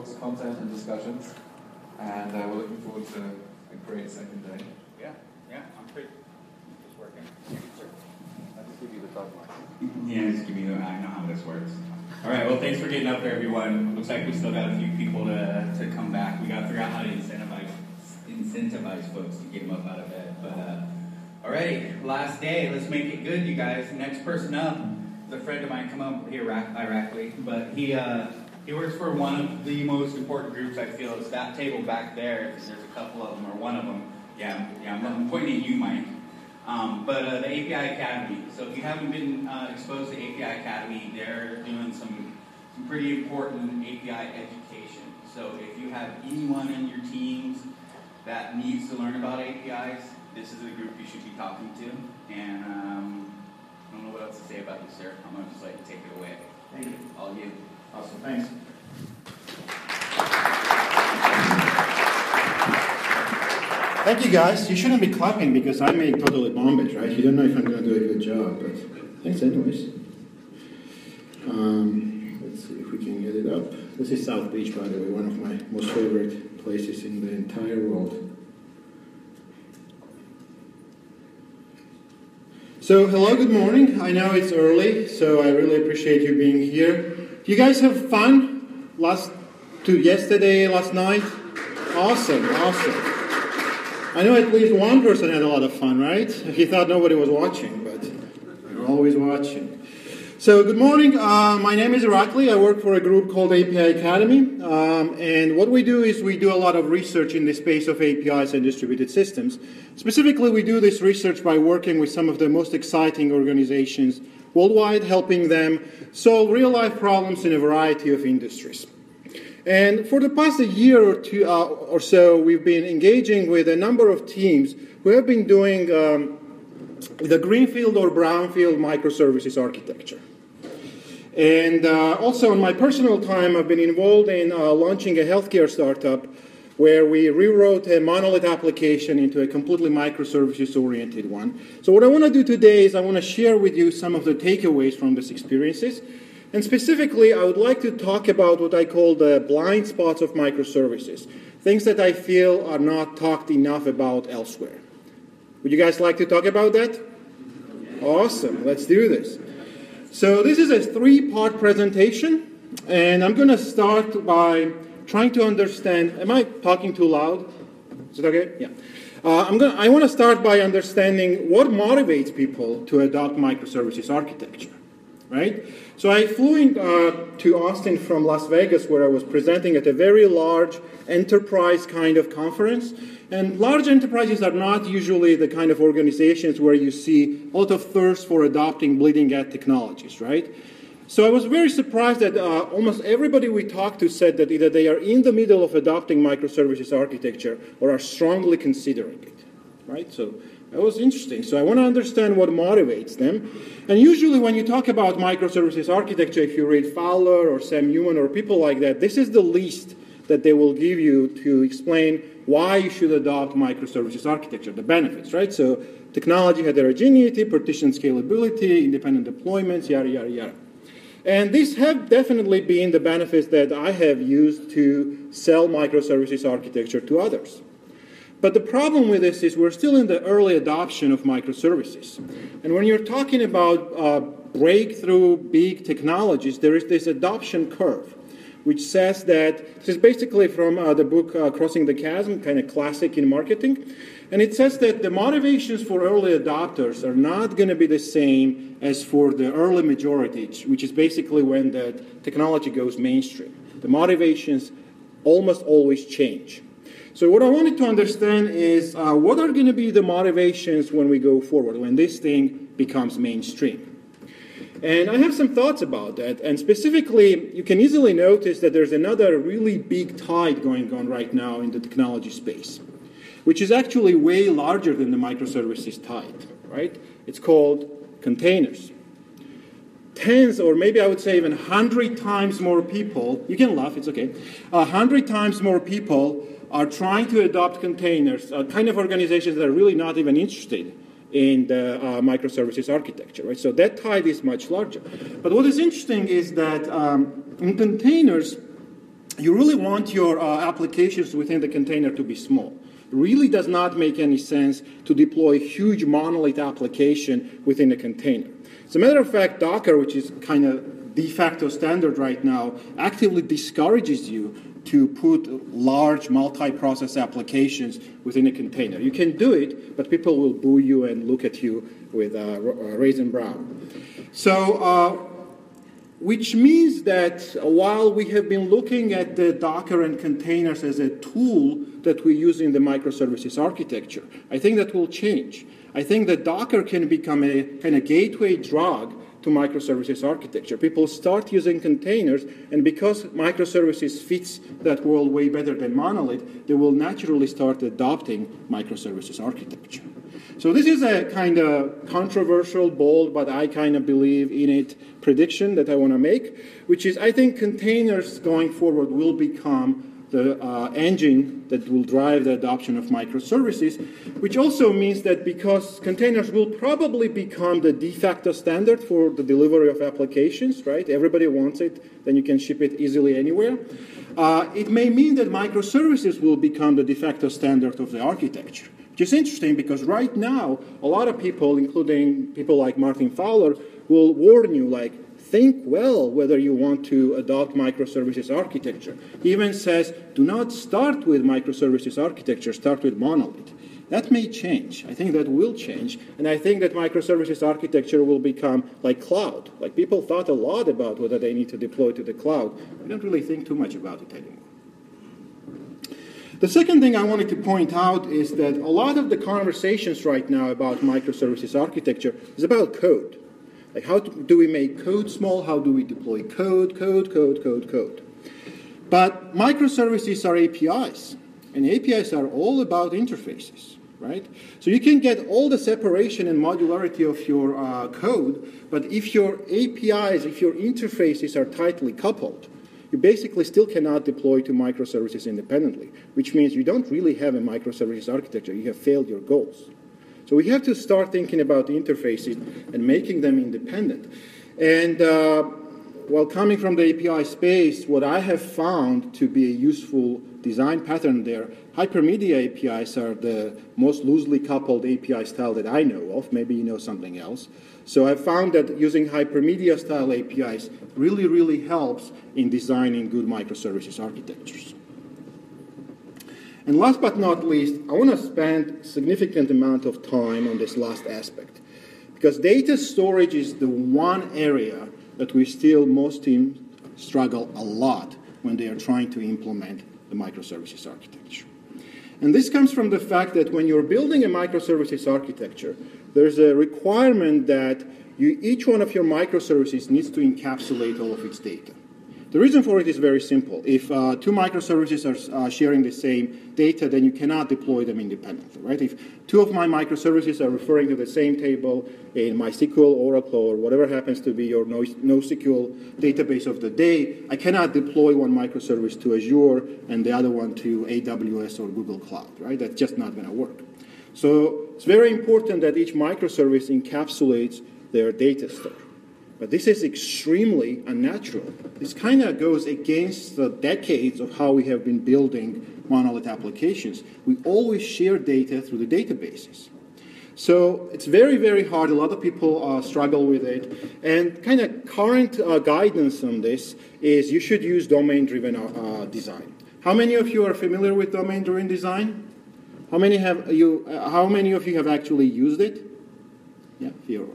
topics, content, and discussions. And we're looking forward to a great second day. Yeah, I'm pretty. It's working. I'll just give you the dog mic. Yeah, just give me the. I know how this works. All right. Well, thanks for getting up there, everyone. Looks like we still got a few people to come back. We got to figure out how to incentivize folks to get them up out of bed. But all right, last day. Let's make it good, you guys. Next person up is a friend of mine. Come up here, ironically, but he works for one of the most important groups. I feel it's that table back there. There's a couple of them, or one of them. Yeah. I'm pointing at you, Mike. But the API Academy. So if you haven't been exposed to API Academy, they're doing some pretty important API education. So if you have anyone in your teams that needs to learn about APIs, this is the group you should be talking to. And I don't know what else to say about you, sir. I'm going to just let you take it away. Thank you. All you. Awesome, thanks. Thank you, guys. You shouldn't be clapping because I make totally bombage, right? You don't know if I'm going to do a good job, but thanks anyways. Let's see if we can get it up. This is South Beach, by the way, one of my most favorite places in the entire world. So, hello, good morning. I know it's early, so I really appreciate you being here. Do you guys have fun yesterday, last night? Awesome. I know at least one person had a lot of fun, right? He thought nobody was watching, but you're always watching. So, good morning. My name is Irakli. I work for a group called API Academy. And what we do is we do a lot of research in the space of APIs and distributed systems. Specifically, we do this research by working with some of the most exciting organizations worldwide, helping them solve real-life problems in a variety of industries. And for the past year or two or so, we've been engaging with a number of teams who have been doing the greenfield or brownfield microservices architecture. And also in my personal time, I've been involved in launching a healthcare startup where we rewrote a monolith application into a completely microservices-oriented one. So what I want to do today is I want to share with you some of the takeaways from these experiences. And specifically, I would like to talk about what I call the blind spots of microservices, things that I feel are not talked enough about elsewhere. Would you guys like to talk about that? Awesome. Let's do this. So this is a three-part presentation, and I'm going to start by trying to understand. Am I talking too loud? Is it okay? Yeah. I want to start by understanding what motivates people to adopt microservices architecture, right? So I flew to Austin from Las Vegas, where I was presenting at a very large enterprise kind of conference. And large enterprises are not usually the kind of organizations where you see a lot of thirst for adopting bleeding-edge technologies, right? So I was very surprised that almost everybody we talked to said that either they are in the middle of adopting microservices architecture or are strongly considering it, right? So that was interesting. So I want to understand what motivates them. And usually when you talk about microservices architecture, if you read Fowler or Sam Newman or people like that, this is the least that they will give you to explain why you should adopt microservices architecture, the benefits, right? So technology heterogeneity, partition scalability, independent deployments, yada, yada, yada. And these have definitely been the benefits that I have used to sell microservices architecture to others. But the problem with this is we're still in the early adoption of microservices. And when you're talking about breakthrough big technologies, there is this adoption curve, which says that, this is basically from the book Crossing the Chasm, kind of classic in marketing. And it says that the motivations for early adopters are not going to be the same as for the early majority, which is basically when the technology goes mainstream. The motivations almost always change. So what I wanted to understand is what are going to be the motivations when we go forward, when this thing becomes mainstream. And I have some thoughts about that. And specifically, you can easily notice that there's another really big tide going on right now in the technology space, which is actually way larger than the microservices tide, right? It's called containers. Tens, or maybe I would say even 100 times more people, you can laugh, it's okay, 100 times more people are trying to adopt containers, kind of organizations that are really not even interested in the microservices architecture, right? So that tide is much larger. But what is interesting is that in containers, you really want your applications within the container to be small. It really does not make any sense to deploy a huge monolith application within a container. As a matter of fact, Docker, which is kind of de facto standard right now, actively discourages you to put large multi-process applications within a container. You can do it, but people will boo you and look at you with raising brow. So, which means that while we have been looking at the Docker and containers as a tool that we use in the microservices architecture, I think that will change. I think that Docker can become a kind of gateway drug to microservices architecture. People start using containers, and because microservices fits that world way better than monolith, they will naturally start adopting microservices architecture. So this is a kind of controversial, bold, but I kind of believe in it prediction that I want to make, which is I think containers going forward will become the engine that will drive the adoption of microservices, which also means that because containers will probably become the de facto standard for the delivery of applications, right? Everybody wants it, then you can ship it easily anywhere. It may mean that microservices will become the de facto standard of the architecture, which is interesting because right now, a lot of people, including people like Martin Fowler, will warn you, like, think well whether you want to adopt microservices architecture. He even says, do not start with microservices architecture, start with monolith. That may change. I think that will change. And I think that microservices architecture will become like cloud. Like people thought a lot about whether they need to deploy to the cloud. We don't really think too much about it anymore. The second thing I wanted to point out is that a lot of the conversations right now about microservices architecture is about code. Like how do we make code small? How do we deploy code? But microservices are APIs, and APIs are all about interfaces, right? So you can get all the separation and modularity of your code, but if your APIs, if your interfaces are tightly coupled, you basically still cannot deploy to microservices independently, which means you don't really have a microservices architecture. You have failed your goals. So we have to start thinking about the interfaces and making them independent. And while coming from the API space, what I have found to be a useful design pattern there, hypermedia APIs are the most loosely coupled API style that I know of. Maybe you know something else. So I found that using hypermedia style APIs really, really helps in designing good microservices architectures. And last but not least, I want to spend a significant amount of time on this last aspect. Because data storage is the one area that most teams struggle a lot when they are trying to implement the microservices architecture. And this comes from the fact that when you're building a microservices architecture, there's a requirement that each one of your microservices needs to encapsulate all of its data. The reason for it is very simple. If two microservices are sharing the same data, then you cannot deploy them independently, right? If two of my microservices are referring to the same table in MySQL, Oracle, or whatever happens to be your NoSQL database of the day, I cannot deploy one microservice to Azure and the other one to AWS or Google Cloud, right? That's just not going to work. So it's very important that each microservice encapsulates their data store. But this is extremely unnatural. This kind of goes against the decades of how we have been building monolith applications. We always share data through the databases. So it's very, very hard. A lot of people struggle with it. And kind of current guidance on this is you should use domain-driven design. How many of you are familiar with domain-driven design? How many of you have actually used it? Yeah, fewer.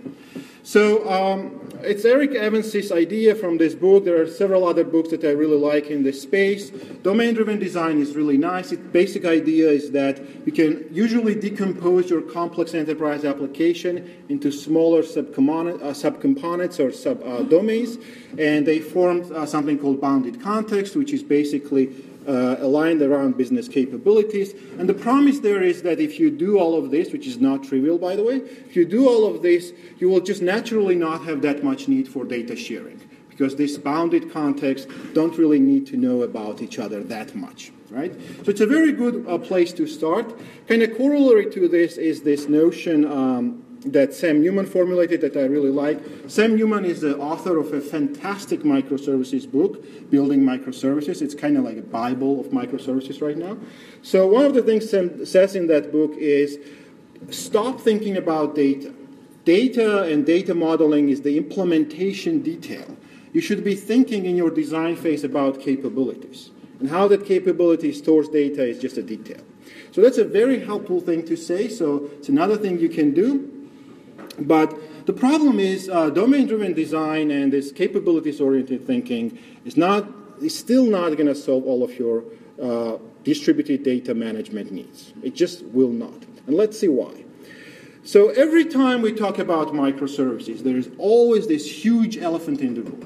So it's Eric Evans' idea from this book. There are several other books that I really like in this space. Domain-driven design is really nice. Its basic idea is that you can usually decompose your complex enterprise application into smaller subcomponents or subdomains, and they form something called bounded context, which is basically aligned around business capabilities. And the promise there is that if you do all of this, which is not trivial, by the way, if you do all of this, you will just naturally not have that much need for data sharing, because this bounded context don't really need to know about each other that much, right? So it's a very good place to start. Kind of corollary to this is this notion that Sam Newman formulated that I really like. Sam Newman is the author of a fantastic microservices book, Building Microservices. It's kind of like a Bible of microservices right now. So one of the things Sam says in that book is stop thinking about data. Data and data modeling is the implementation detail. You should be thinking in your design phase about capabilities. And how that capability stores data is just a detail. So that's a very helpful thing to say. So it's another thing you can do. But the problem is domain-driven design and this capabilities-oriented thinking is still not going to solve all of your distributed data management needs. It just will not. And let's see why. So every time we talk about microservices, there is always this huge elephant in the room.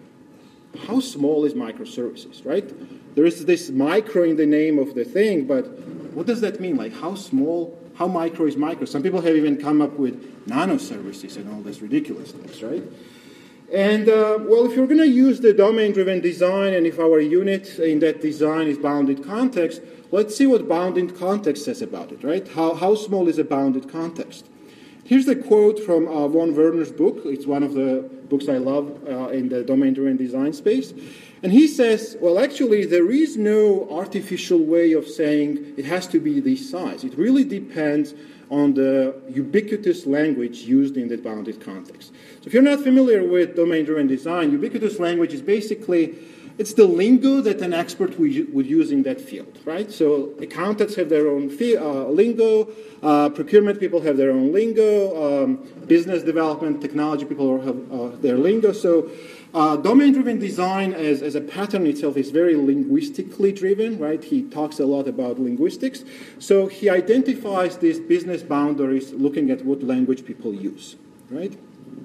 How small is microservices, right? There is this micro in the name of the thing, but what does that mean? Like how small, how micro is micro? Some people have even come up with nanoservices and all this ridiculous things, right? And, well, if you're going to use the domain-driven design, and if our unit in that design is bounded context, let's see what bounded context says about it, right? How small is a bounded context? Here's the quote from von Werner's book. It's one of the books I love in the domain-driven design space. And he says, well, actually, there is no artificial way of saying it has to be this size. It really depends on the ubiquitous language used in the bounded context. So if you're not familiar with domain-driven design, ubiquitous language is basically, it's the lingo that an expert would use in that field, right? So accountants have their own lingo, procurement people have their own lingo, business development, technology people have their lingo. So domain-driven design as a pattern itself is very linguistically driven, right? He talks a lot about linguistics. So he identifies these business boundaries looking at what language people use, right?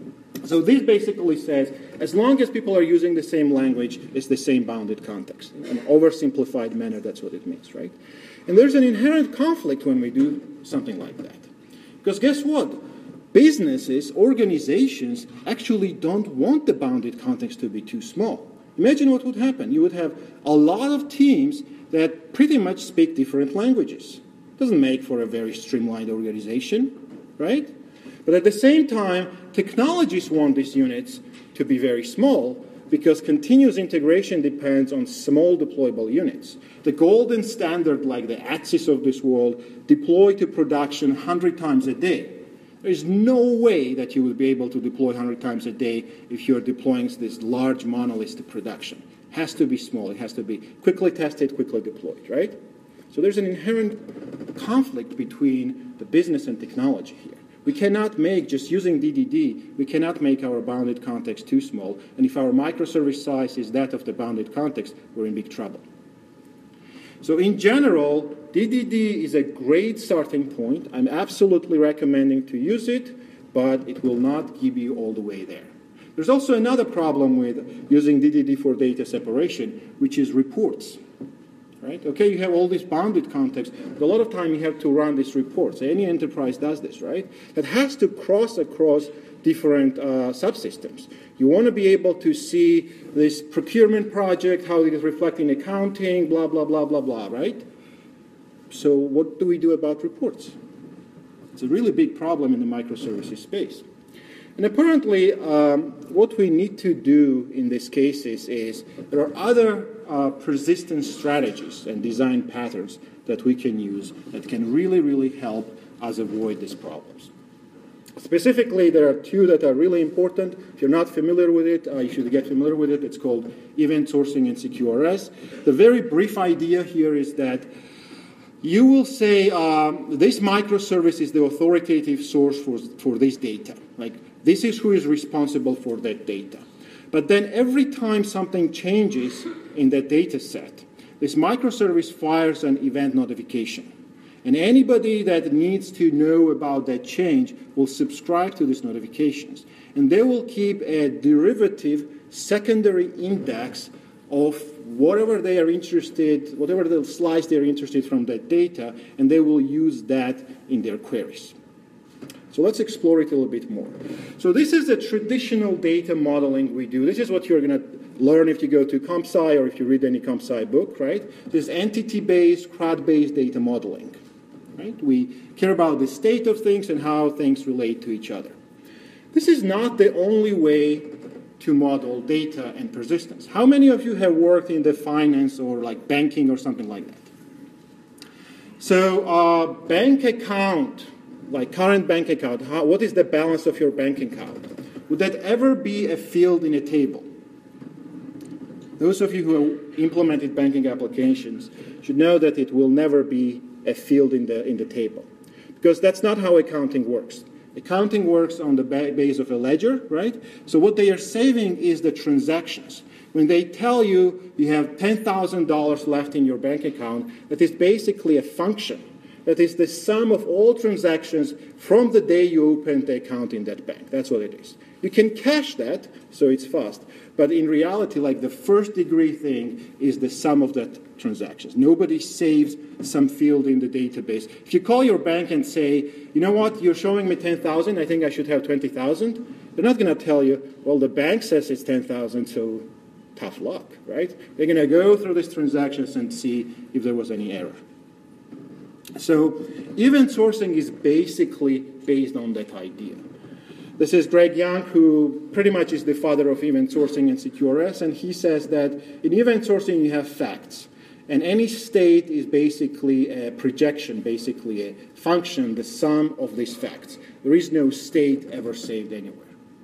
So this basically says, as long as people are using the same language, it's the same bounded context. In an oversimplified manner, that's what it means, right? And there's an inherent conflict when we do something like that. Because guess what? Businesses, organizations, actually don't want the bounded context to be too small. Imagine what would happen. You would have a lot of teams that pretty much speak different languages. Doesn't make for a very streamlined organization, right? But at the same time, technologists want these units to be very small because continuous integration depends on small deployable units. The golden standard, like the ATSIS of this world, deploy to production 100 times a day. There is no way that you will be able to deploy 100 times a day if you're deploying this large monolith to production. It has to be small. It has to be quickly tested, quickly deployed, right? So there's an inherent conflict between the business and technology here. We cannot make, just using DDD, we cannot make our bounded context too small. And if our microservice size is that of the bounded context, we're in big trouble. So in general, DDD is a great starting point. I'm absolutely recommending to use it, but it will not give you all the way there. There's also another problem with using DDD for data separation, which is reports. Right? Okay, you have all this bounded context, but a lot of time you have to run these reports. Any enterprise does this, right? That has to cross across different subsystems. You want to be able to see this procurement project, how it is reflecting accounting, blah, blah, blah, blah, blah, right? So what do we do about reports? It's a really big problem in the microservices space. And apparently, what we need to do in these cases is there are other persistence strategies and design patterns that we can use that can really, really help us avoid these problems. Specifically, there are two that are really important. If you're not familiar with it, you should get familiar with it. It's called event sourcing and CQRS. The very brief idea here is that you will say this microservice is the authoritative source for this data. Like, this is who is responsible for that data. But then every time something changes in that data set, this microservice fires an event notification. And anybody that needs to know about that change will subscribe to these notifications. And they will keep a derivative secondary index of whatever they are interested, whatever the slice they're interested from that data, and they will use that in their queries. So let's explore it a little bit more. So this is the traditional data modeling we do. This is what you're going to learn if you go to CompSci or if you read any CompSci book, right? This entity-based, CRUD-based data modeling. right? We care about the state of things and how things relate to each other. This is not the only way to model data and persistence. How many of you have worked in the finance or like banking or something like that? So bank account, like current bank account, what is the balance of your bank account? Would that ever be a field in a table? Those of you who have implemented banking applications should know that it will never be a field in the table, because that's not how accounting works. Accounting works on the base of a ledger, right? So what they are saving is the transactions. When they tell you you have $10,000 left in your bank account, that is basically a function. That is the sum of all transactions from the day you opened the account in that bank. That's what it is. You can cache that, so it's fast. But in reality, like the first degree thing is the sum of that transactions. Nobody saves some field in the database. If you call your bank and say, you know what, you're showing me 10,000, I think I should have 20,000, they're not going to tell you, well, the bank says it's 10,000, so tough luck, right? They're going to go through these transactions and see if there was any error. So event sourcing is basically based on that idea. This is Greg Young, who pretty much is the father of event sourcing and CQRS, and he says that in event sourcing you have facts, and any state is basically a projection, basically a function, the sum of these facts. There is no state ever saved anywhere.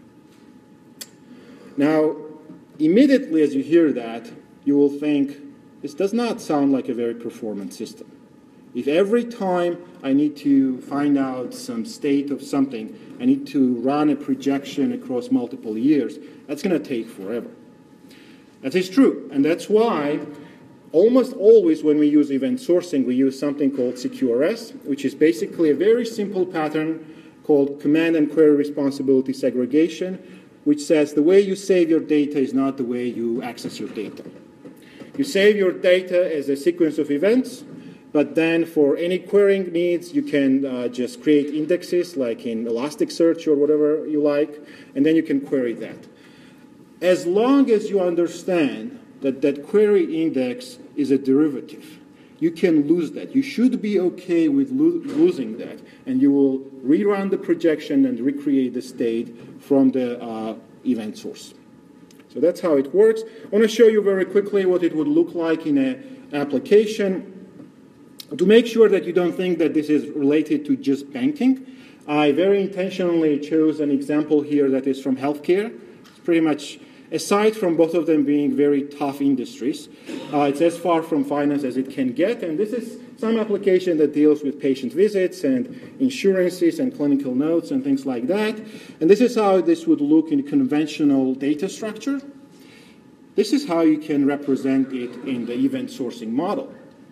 Now, immediately as you hear that, you will think, this does not sound like a very performant system. If every time I need to find out some state of something, I need to run a projection across multiple years, that's going to take forever. That is true, and that's why almost always when we use event sourcing, we use something called CQRS, which is basically a very simple pattern called command and query responsibility segregation, which says the way you save your data is not the way you access your data. You save your data as a sequence of events, but then for any querying needs, you can just create indexes like in Elasticsearch or whatever you like, and then you can query that. As long as you understand that that query index is a derivative, you can lose that. You should be okay with losing that, and you will rerun the projection and recreate the state from the event source. So that's how it works. I want to show you very quickly what it would look like in an application. To make sure that you don't think that this is related to just banking, I very intentionally chose an example here that is from healthcare. It's pretty much, aside from both of them being very tough industries, it's as far from finance as it can get, and this is some application that deals with patient visits and insurances and clinical notes and things like that. And this is how this would look in conventional data structure. This is how you can represent it in the event sourcing model.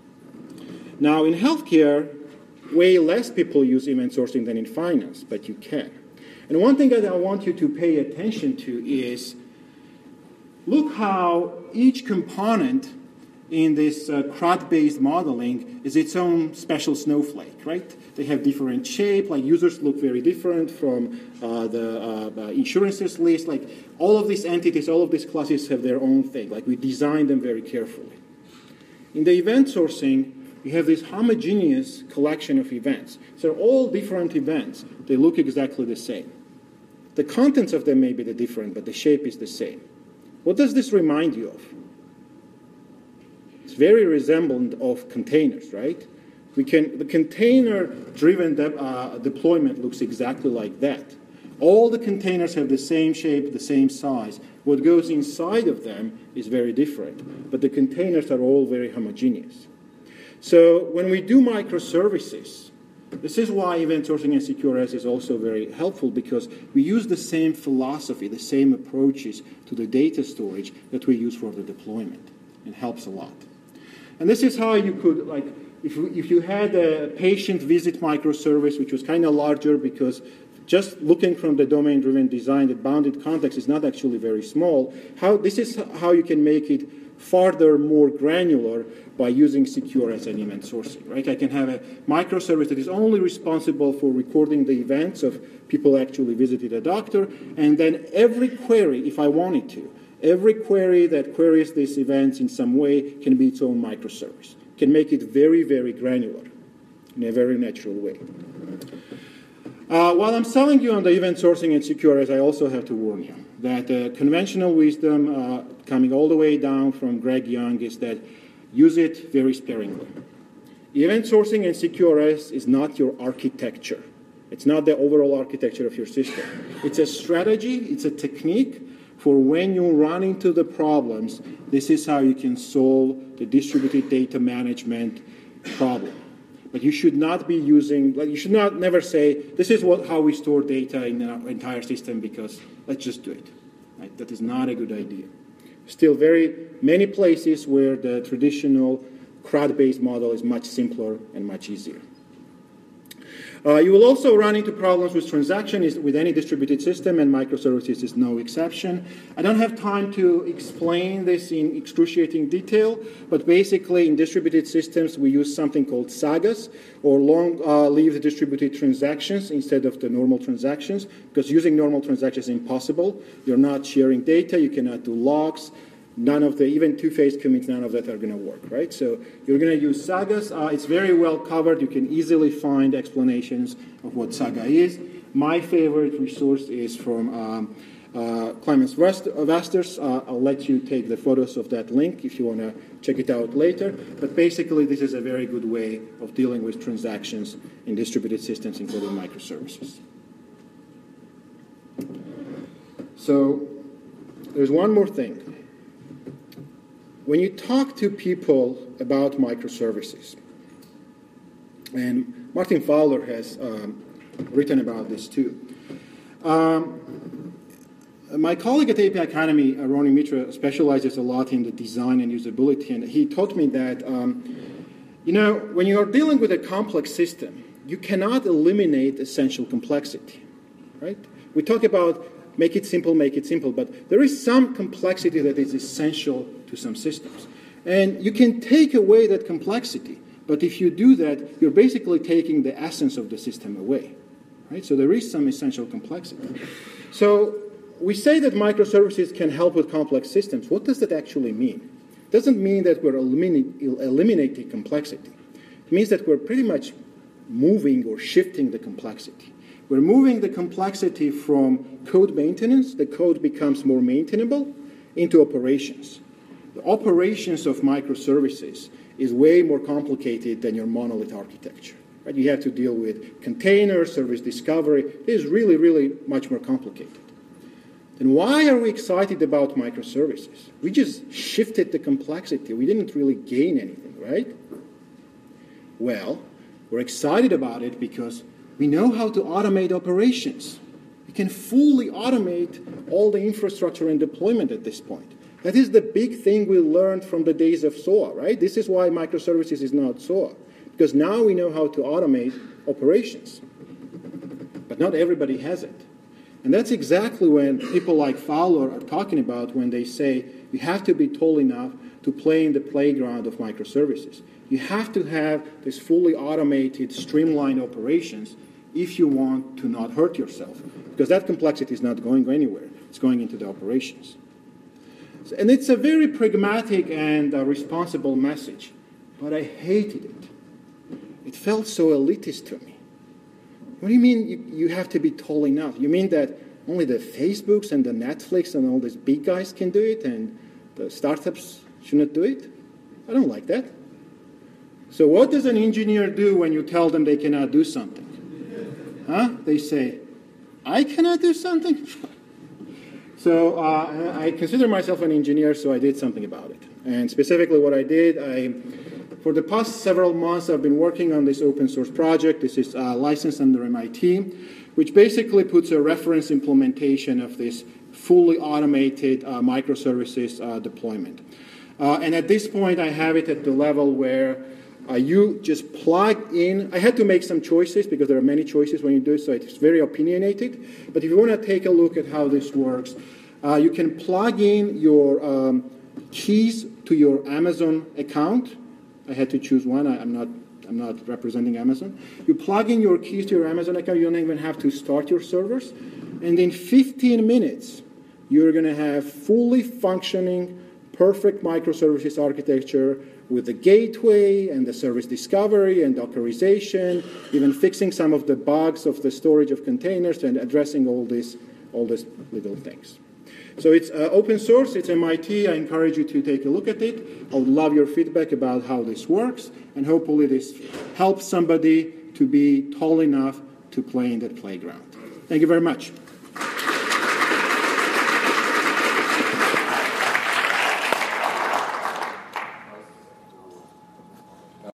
Now, in healthcare, way less people use event sourcing than in finance, but you can. And one thing that I want you to pay attention to is, look how each component in this CRUD-based modeling is its own special snowflake, right? They have different shape, like users look very different from the insurances list. Like all of these entities, all of these classes have their own thing. Like we designed them very carefully. In the event sourcing, you have this homogeneous collection of events. So they're all different events. They look exactly the same. The contents of them may be different, but the shape is the same. What does this remind you of? It's very resemblant of containers, right? The container-driven deployment looks exactly like that. All the containers have the same shape, the same size. What goes inside of them is very different, but the containers are all very homogeneous. So when we do microservices, this is why event sourcing and CQRS is also very helpful, because we use the same philosophy, the same approaches to the data storage that we use for the deployment. It helps a lot. And this is how you could, like, if you had a patient visit microservice, which was kind of larger because just looking from the domain-driven design, the bounded context is not actually very small. This is how you can make it farther more granular by using CQRS and event sourcing, right? I can have a microservice that is only responsible for recording the events of people actually visited a doctor, and then every query, if I wanted to, every query that queries these events in some way can be its own microservice. Can make it very, very granular. in a very natural way. While I'm selling you on the event sourcing and CQRS, I also have to warn you that conventional wisdom coming all the way down from Greg Young is that use it very sparingly. Event sourcing and CQRS is not your architecture. It's not the overall architecture of your system. It's a strategy, it's a technique for when you run into the problems, this is how you can solve the distributed data management problem. But you should not be using, you should not never say, this is how we store data in our entire system because let's just do it. Right? That is not a good idea. Still very many places where the traditional CRUD-based model is much simpler and much easier. You will also run into problems with transactions with any distributed system, and microservices is no exception. I don't have time to explain this in excruciating detail, but basically in distributed systems we use something called sagas, or long-lived distributed transactions instead of the normal transactions, because using normal transactions is impossible. You're not sharing data, you cannot do logs. None of the, even two-phase commits, none of that are going to work, right? So you're going to use sagas. It's very well covered. You can easily find explanations of what saga is. My favorite resource is from Clemens Vasters. I'll let you take the photos of that link if you want to check it out later. But basically, this is a very good way of dealing with transactions in distributed systems, including microservices. So there's one more thing. When you talk to people about microservices, and Martin Fowler has written about this too. My colleague at API Academy, Ronnie Mitra, specializes a lot in the design and usability, and he taught me that, when you are dealing with a complex system, you cannot eliminate essential complexity, right? We talk about make it simple, but there is some complexity that is essential to some systems. And you can take away that complexity, but if you do that, you're basically taking the essence of the system away, right? So there is some essential complexity. So we say that microservices can help with complex systems. What does that actually mean? It doesn't mean that we're eliminating complexity. It means that we're pretty much moving or shifting the complexity. We're moving the complexity from code maintenance, the code becomes more maintainable, into operations. The operations of microservices is way more complicated than your monolith architecture. Right? You have to deal with containers, service discovery. It is really, really much more complicated. Then why are we excited about microservices? We just shifted the complexity. We didn't really gain anything, right? Well, we're excited about it because we know how to automate operations. We can fully automate all the infrastructure and deployment at this point. That is the big thing we learned from the days of SOA, right? This is why microservices is not SOA, because now we know how to automate operations. But not everybody has it. And that's exactly when people like Fowler are talking about when they say you have to be tall enough to play in the playground of microservices. You have to have this fully automated, streamlined operations if you want to not hurt yourself, because that complexity is not going anywhere. It's going into the operations. And it's a very pragmatic and responsible message, but I hated it. It felt so elitist to me. What do you mean you have to be tall enough? You mean that only the Facebooks and the Netflix and all these big guys can do it and the startups shouldn't do it? I don't like that. So what does an engineer do when you tell them they cannot do something? Huh? They say, I cannot do something? So I consider myself an engineer, so I did something about it. And specifically what I did, for the past several months, I've been working on this open source project. This is licensed under MIT, which basically puts a reference implementation of this fully automated microservices deployment. And at this point, I have it at the level where you just plug in. I had to make some choices because there are many choices when you do it, so it's very opinionated. But if you want to take a look at how this works, you can plug in your keys to your Amazon account. I had to choose one. I'm not representing Amazon. You plug in your keys to your Amazon account. You don't even have to start your servers. And in 15 minutes, you're going to have fully functioning, perfect microservices architecture with the gateway and the service discovery and Dockerization, even fixing some of the bugs of the storage of containers and addressing all these little things. So it's open source, it's MIT. I encourage you to take a look at it. I would love your feedback about how this works, and hopefully this helps somebody to be tall enough to play in that playground. Thank you very much.